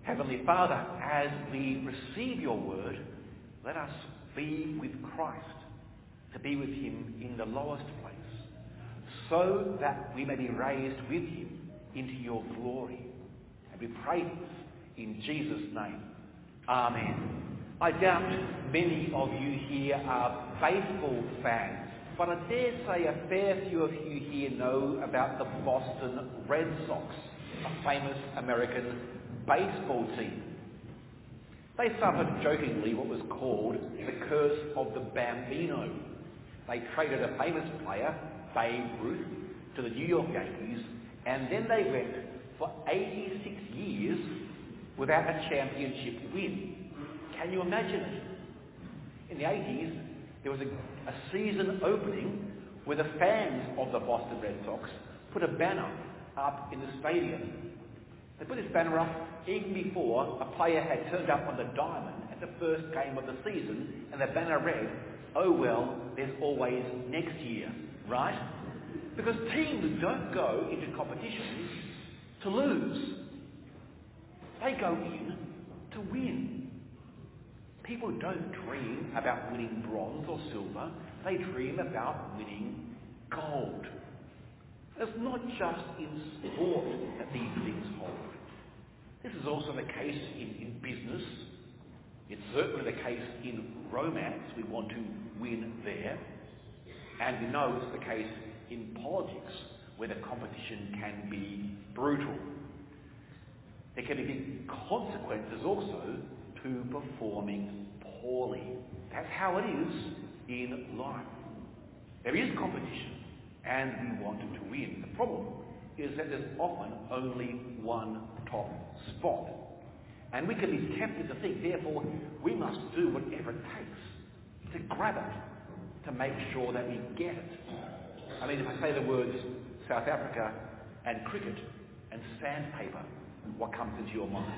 Heavenly Father, as we receive your word, let us be with Christ, to be with him in the lowest place, so that we may be raised with him into your glory. And we pray this in Jesus' name. Amen. I doubt many of you here are baseball fans, but I dare say a fair few of you here know about the Boston Red Sox, a famous American baseball team. They suffered jokingly what was called the curse of the Bambino. They traded a famous player, Babe Ruth, to the New York Yankees, and then they went for 86 years without a championship win. Can you imagine it? In the 80s, there was a season opening where the fans of the Boston Red Sox put a banner up in the stadium. They put this banner up even before a player had turned up on the diamond at the first game of the season, and the banner read, "Oh well, there's always next year," right? Because teams don't go into competitions to lose. They go in to win. People don't dream about winning bronze or silver. They dream about winning gold. It's not just in sport that these things hold. This is also the case in business. It's certainly the case in romance. We want to win there. And we know it's the case in politics, where the competition can be brutal. There can be big consequences also to performing poorly. That's how it is in life. There is competition, and we want to win. The problem is that there's often only one top spot. And we can be tempted to think, therefore, we must do whatever it takes to grab it, to make sure that we get it. I mean, if I say the words South Africa and cricket and sandpaper, what comes into your mind?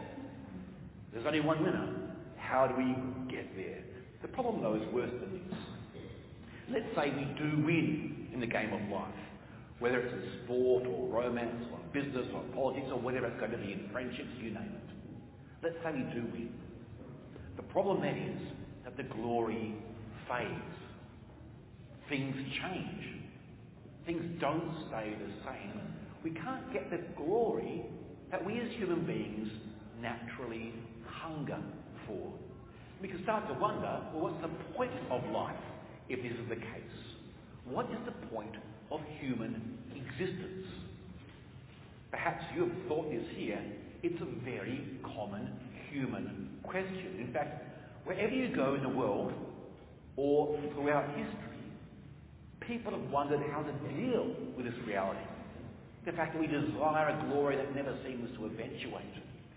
There's only one winner. How do we get there? The problem, though, is worse than this. Let's say we do win in the game of life, whether it's in sport or romance or business or politics or whatever it's going to be, in friendships, you name it. Let's say we do win. The problem then is that the glory fades. Things change. Things don't stay the same. We can't get the glory that we as human beings naturally hunger for. We can start to wonder, well, what's the point of life if this is the case? What is the point of human existence? Perhaps you have thought this here. It's a very common human question. In fact, wherever you go in the world or throughout history, people have wondered how to deal with this reality. The fact that we desire a glory that never seems to eventuate.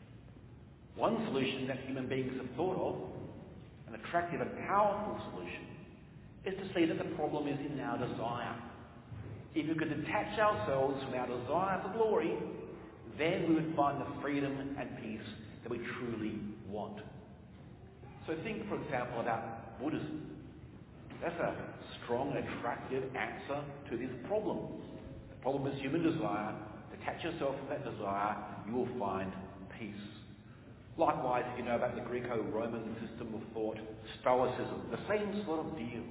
One solution that human beings have thought of, an attractive and powerful solution, is to see that the problem is in our desire. If we could detach ourselves from our desire for glory, then we would find the freedom and peace that we truly want. So think, for example, about Buddhism. That's a strong, attractive answer to this problem. The problem is human desire. Detach yourself from that desire, you will find peace. Likewise, if you know about the Greco-Roman system of thought, Stoicism, the same sort of deal.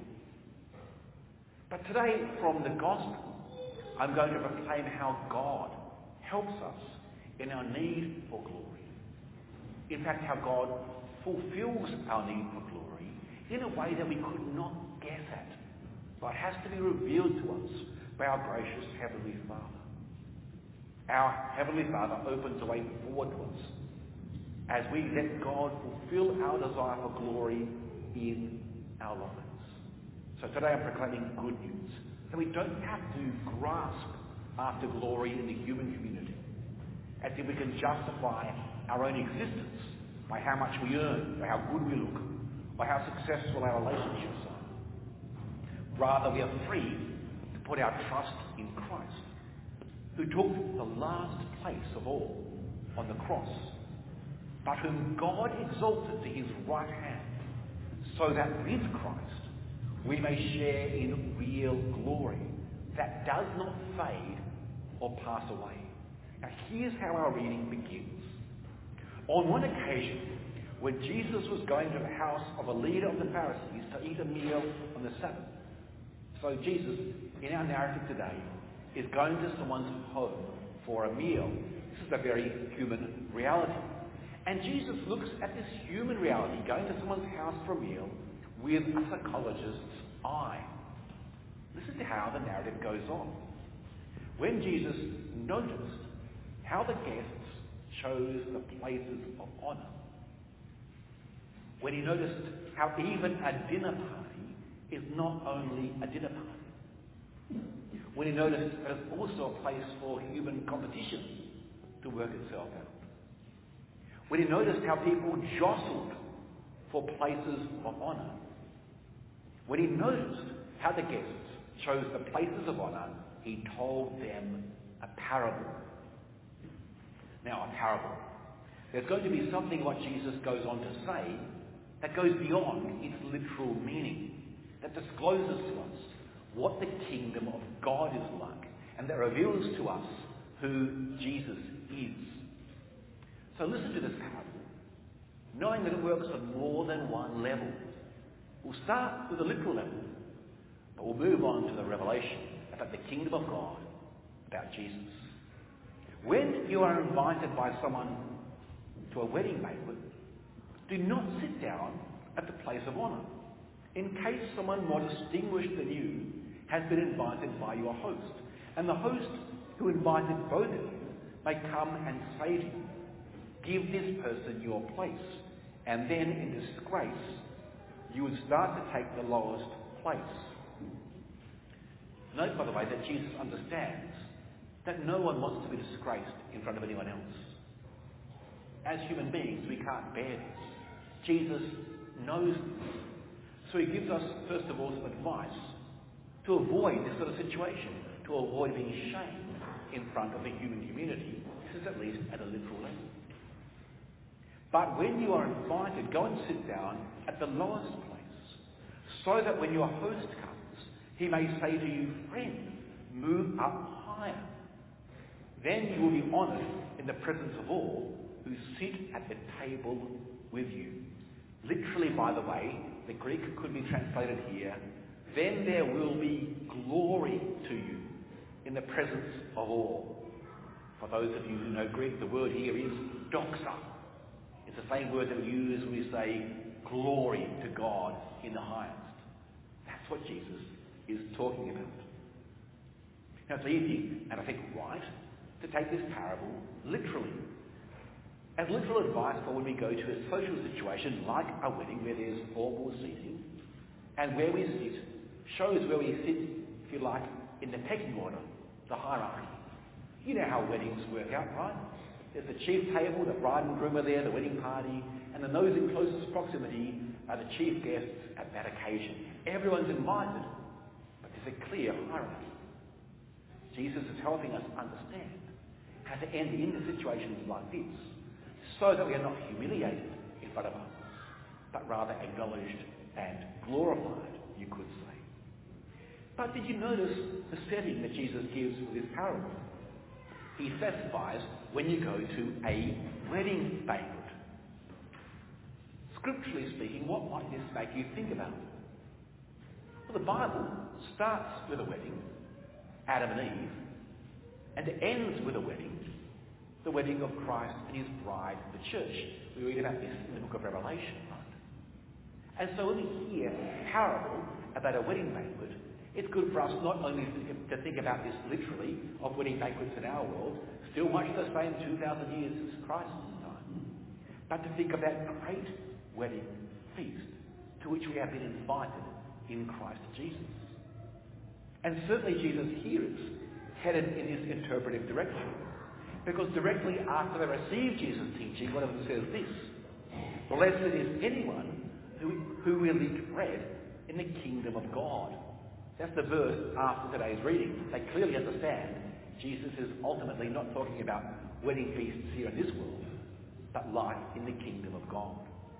But today, from the Gospel, I'm going to proclaim how God helps us in our need for glory. In fact, how God fulfills our need for glory in a way that we could not guess at, but has to be revealed to us by our gracious Heavenly Father. Our Heavenly Father opens a way forward to us as we let God fulfill our desire for glory in our lives. So today I'm proclaiming good news, that we don't have to grasp after glory in the human community, as if we can justify our own existence by how much we earn, by how good we look, by how successful our relationships are. Rather, we are free to put our trust in Christ, who took the last place of all on the cross, but whom God exalted to his right hand, so that with Christ we may share in real glory that does not fade or pass away. Now here's how our reading begins. On one occasion, when Jesus was going to the house of a leader of the Pharisees to eat a meal on the Sabbath. So Jesus, in our narrative today, is going to someone's home for a meal. This is a very human reality. And Jesus looks at this human reality, going to someone's house for a meal, with a psychologist's eye. Listen to how the narrative goes on. When Jesus noticed how the guests chose the places of honour, when he noticed how even a dinner party is not only a dinner party, when he noticed that it's also a place for human competition to work itself out, when he noticed how people jostled for places of honour, when he noticed how the guests chose the places of honour, he told them a parable. Now, a parable. There's going to be something what Jesus goes on to say that goes beyond its literal meaning, that discloses to us what the kingdom of God is like, and that reveals to us who Jesus is. So listen to this parable, knowing that it works on more than one level. We'll start with the literal level, but we'll move on to the revelation about the kingdom of God, about Jesus. When you are invited by someone to a wedding banquet, do not sit down at the place of honour, in case someone more distinguished than you has been invited by your host, and the host who invited both of you may come and say to you, "Give this person your place," and then in disgrace you would start to take the lowest place. Note, by the way, that Jesus understands that no one wants to be disgraced in front of anyone else. As human beings, we can't bear this. Jesus knows this. So he gives us, first of all, some advice to avoid this sort of situation, to avoid being shamed in front of the human community. This is at least at a literal level. But when you are invited, go and sit down at the lowest place, so that when your host comes, he may say to you, "Friend, move up higher." Then you will be honoured in the presence of all who sit at the table with you. Literally, by the way, the Greek could be translated here, "Then there will be glory to you in the presence of all." For those of you who know Greek, the word here is doxa. It's the same word that we use when we say glory to God in the highest. That's what Jesus is talking about. Now, it's easy, and I think right, to take this parable literally. As literal advice for when we go to a social situation like a wedding where there's formal seating, and where we sit shows where we sit, if you like, in the pecking order, the hierarchy. You know how weddings work out, right? There's the chief table, the bride and groom are there, the wedding party, and then those in closest proximity are the chief guests at that occasion. Everyone's invited, but there's a clear hierarchy. Jesus is helping us understand how to enter into situations like this, so that we are not humiliated in front of others, but rather acknowledged and glorified, you could say. But did you notice the setting that Jesus gives for this parable? He specifies when you go to a wedding banquet. Scripturally speaking, what might this make you think about? Well, the Bible starts with a wedding, Adam and Eve, and it ends with a wedding, the wedding of Christ and his bride, the church. We read about this in the book of Revelation, right? And so when we hear a parable about a wedding banquet, it's good for us not only to think about this literally, of wedding banquets in our world, still much the same 2,000 years since Christ's time, but to think of that great wedding feast to which we have been invited in Christ Jesus. And certainly Jesus here is headed in this interpretive direction, because directly after they receive Jesus' teaching, one of them says this: "Blessed is anyone who will eat bread in the kingdom of God." That's the verse after today's reading. They clearly understand Jesus is ultimately not talking about wedding feasts here in this world, but life in the kingdom of God.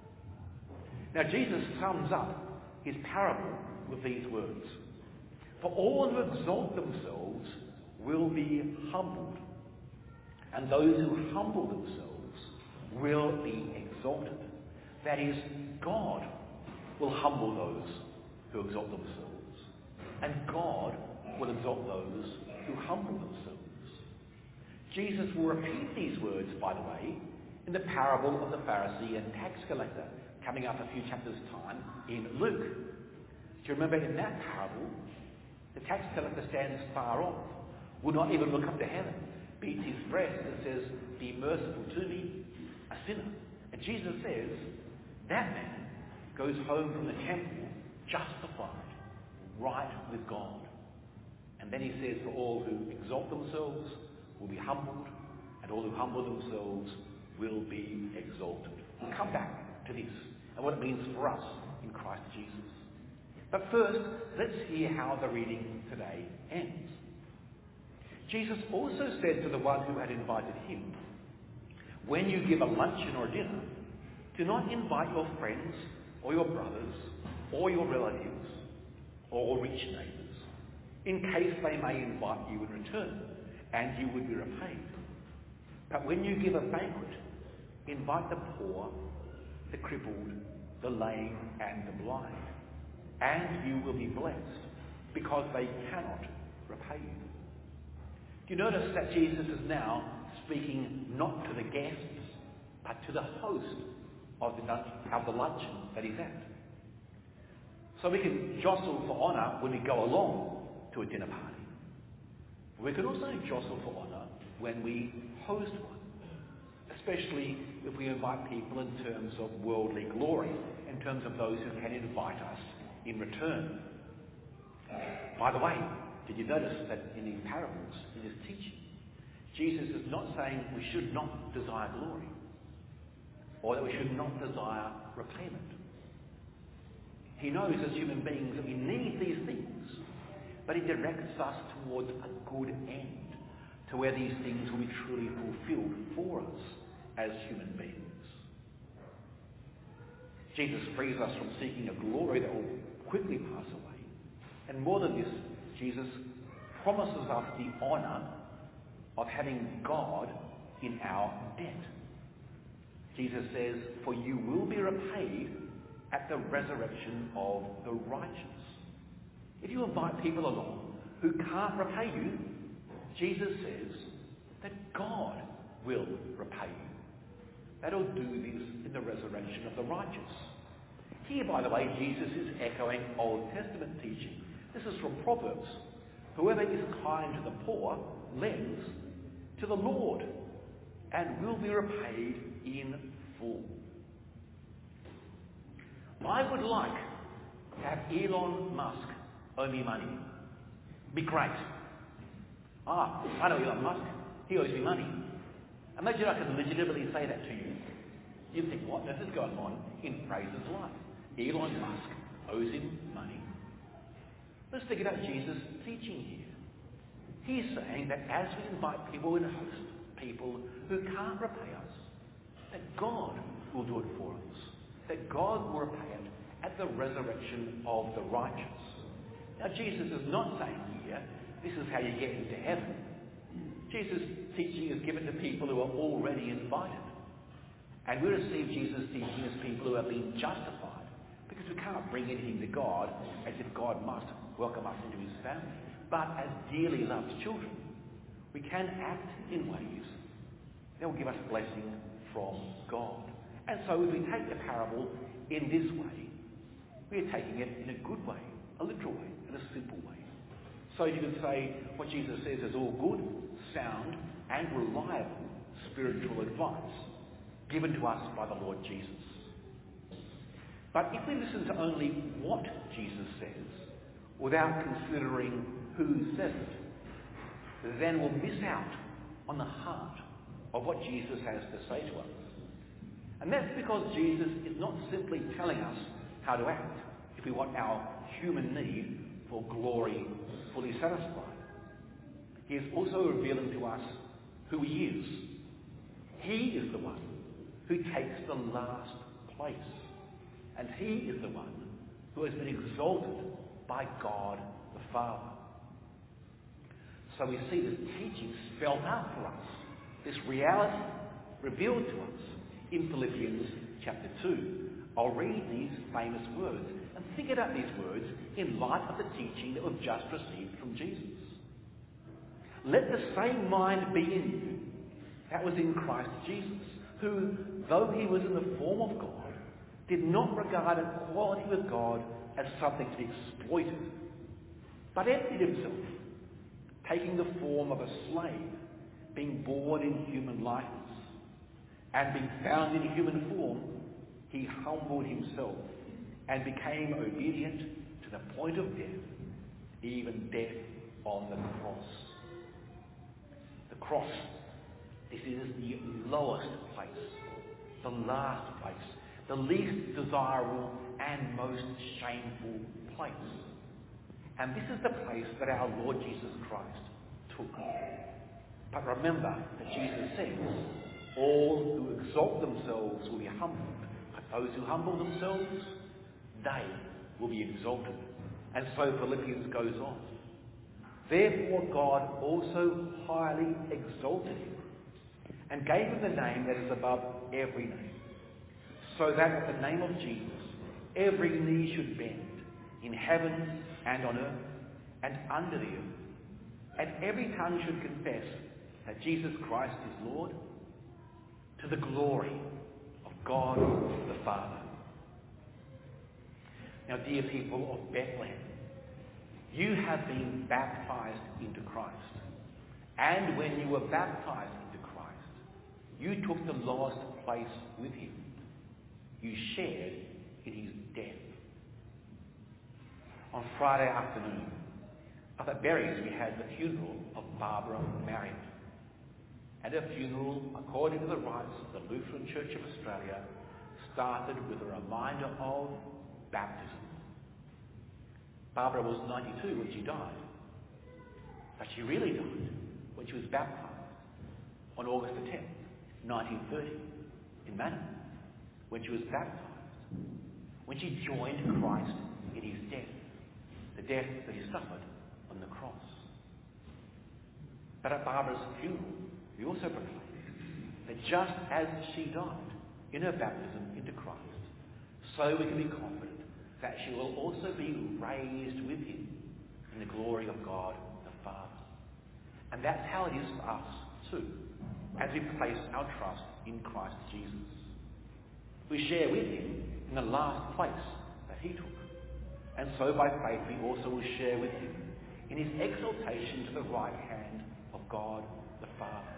Now Jesus sums up his parable with these words: "For all who exalt themselves will be humbled, and those who humble themselves will be exalted. That is, God will humble those who exalt themselves, and God will exalt those who humble themselves. Jesus will repeat these words, by the way, in the parable of the Pharisee and tax collector, coming up a few chapters' time in Luke. Do you remember in that parable, the tax collector stands far off, will not even look up to heaven, beats his breast and says, "Be merciful to me, a sinner." And Jesus says, that man goes home from the temple justified, right with God. And then he says, for all who exalt themselves will be humbled, and all who humble themselves will be exalted. We'll come back to this and what it means for us in Christ Jesus. But first, let's hear how the reading today ends. Jesus also said to the one who had invited him, "When you give a luncheon or a dinner, do not invite your friends or your brothers or your relatives or rich neighbours, in case they may invite you in return, and you would be repaid. But when you give a banquet, invite the poor, the crippled, the lame and the blind, and you will be blessed, because they cannot repay you." Do you notice that Jesus is now speaking not to the guests, but to the host of the luncheon that he's at? So we can jostle for honour when we go along to a dinner party. We can also jostle for honour when we host one, especially if we invite people in terms of worldly glory, in terms of those who can invite us in return. By the way, did you notice that in these parables, in his teaching, Jesus is not saying we should not desire glory, or that we should not desire repayment. He knows as human beings that we need these things, but he directs us towards a good end, to where these things will be truly fulfilled for us as human beings. Jesus frees us from seeking a glory that will quickly pass away. And more than this, Jesus promises us the honour of having God in our debt. Jesus says, "For you will be repaid at the resurrection of the righteous." If you invite people along who can't repay you, Jesus says that God will repay you. That'll do this in the resurrection of the righteous. Here, by the way, Jesus is echoing Old Testament teaching. This is from Proverbs. "Whoever is kind to the poor lends to the Lord and will be repaid in full." I would like to have Elon Musk owe me money. Be great. I know Elon Musk. He owes me money. Imagine I could legitimately say that to you. You'd think, what? This is going on in Fraser's life. Elon Musk owes him money. Let's think about Jesus' teaching here. He's saying that as we invite people and host people who can't repay us, that God will do it for us. That God will repay it at the resurrection of the righteous. Now, Jesus is not saying here, this is how you get into heaven. Jesus' teaching is given to people who are already invited. And we receive Jesus' teaching as people who have been justified, because we can't bring anything to God as if God must welcome us into his family. But as dearly loved children, we can act in ways that will give us blessing from God. And so if we take the parable in this way, we are taking it in a good way, a literal way, in a simple way. So you can say what Jesus says is all good, sound, and reliable spiritual advice given to us by the Lord Jesus. But if we listen to only what Jesus says, without considering who says it, then we'll miss out on the heart of what Jesus has to say to us. And that's because Jesus is not simply telling us how to act if we want our human need for glory fully satisfied. He is also revealing to us who he is. He is the one who takes the last place. And he is the one who has been exalted by God the Father. So we see this teaching spelled out for us, this reality revealed to us in Philippians chapter 2. I'll read these famous words and think about these words in light of the teaching that we've just received from Jesus. Let the same mind be in you that was in Christ Jesus, who, though he was in the form of God, did not regard equality with God as something to be exploited, but emptied himself, taking the form of a slave, being born in human likeness, and being found in human form, he humbled himself and became obedient to the point of death, even death on the cross. The cross, this is the lowest place, the last place, the least desirable and most shameful place. And this is the place that our Lord Jesus Christ took. But remember that Jesus says, all who exalt themselves will be humbled, but those who humble themselves, they will be exalted. And so Philippians goes on. Therefore God also highly exalted him and gave him the name that is above every name, so that at the name of Jesus every knee should bend, in heaven and on earth and under the earth, and every tongue should confess that Jesus Christ is Lord, to the glory of God the Father. Now, dear people of Bethlehem, you have been baptized into Christ. And when you were baptized into Christ, you took the lowest place with him. You shared in his death. On Friday afternoon, up at Berries, we had the funeral of Barbara Marriott. And her funeral, according to the rites of the Lutheran Church of Australia, started with a reminder of baptism. Barbara was 92 when she died, but she really died when she was baptised on August the 10th, 1930, in Manning, when she was baptised, when she joined Christ in his death, the death that he suffered on the cross. But at Barbara's funeral, we also proclaim that just as she died in her baptism into Christ, so we can be confident that she will also be raised with him in the glory of God the Father. And that's how it is for us too, as we place our trust in Christ Jesus. We share with him in the last place that he took. And so by faith we also will share with him in his exaltation to the right hand of God the Father.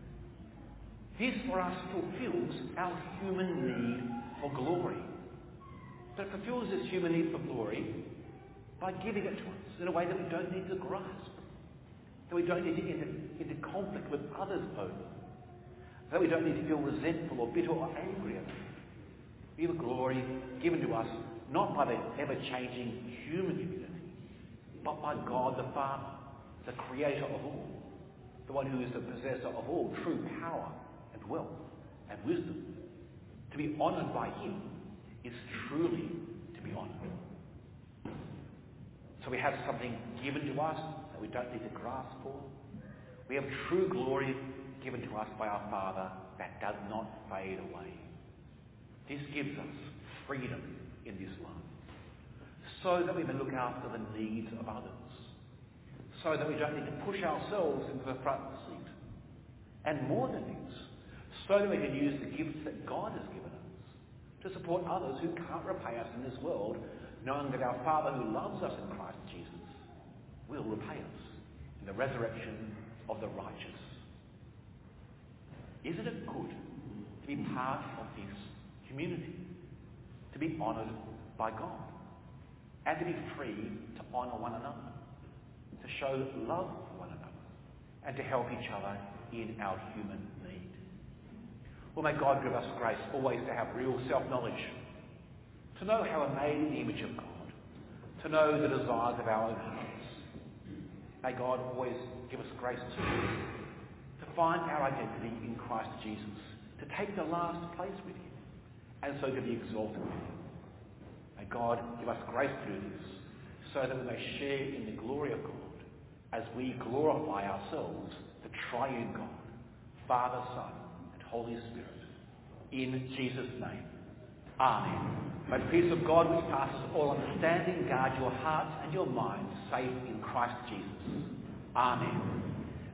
This for us fulfills our human need for glory. But it fulfills this human need for glory by giving it to us in a way that we don't need to grasp, that we don't need to get into conflict with others over, that we don't need to feel resentful or bitter or angry about. We have a glory given to us not by the ever-changing human community, but by God the Father, the creator of all, the one who is the possessor of all true power and wealth and wisdom. To be honoured by him is truly to be honoured. So we have something given to us that we don't need to grasp for. We have true glory given to us by our Father that does not fade away. This gives us freedom in this life, so that we may look after the needs of others, so that we don't need to push ourselves into the front seat. And more than this, so that we can use the gifts that God has given us to support others who can't repay us in this world, knowing that our Father who loves us in Christ Jesus will repay us in the resurrection of the righteous. Isn't it good to be part of this community, to be honoured by God, and to be free to honour one another, to show love for one another, and to help each other in our human need? Well, may God give us grace always to have real self-knowledge, to know how we're made in the image of God, to know the desires of our own hearts. May God always give us grace to find our identity in Christ Jesus, to take the last place with him, and so to be exalted with him. May God give us grace to do this, so that we may share in the glory of God as we glorify ourselves, the triune God, Father, Son, and Holy Spirit. In Jesus' name. Amen. May the peace of God, which passes all understanding, guard your hearts and your minds safe in Christ Jesus. Amen.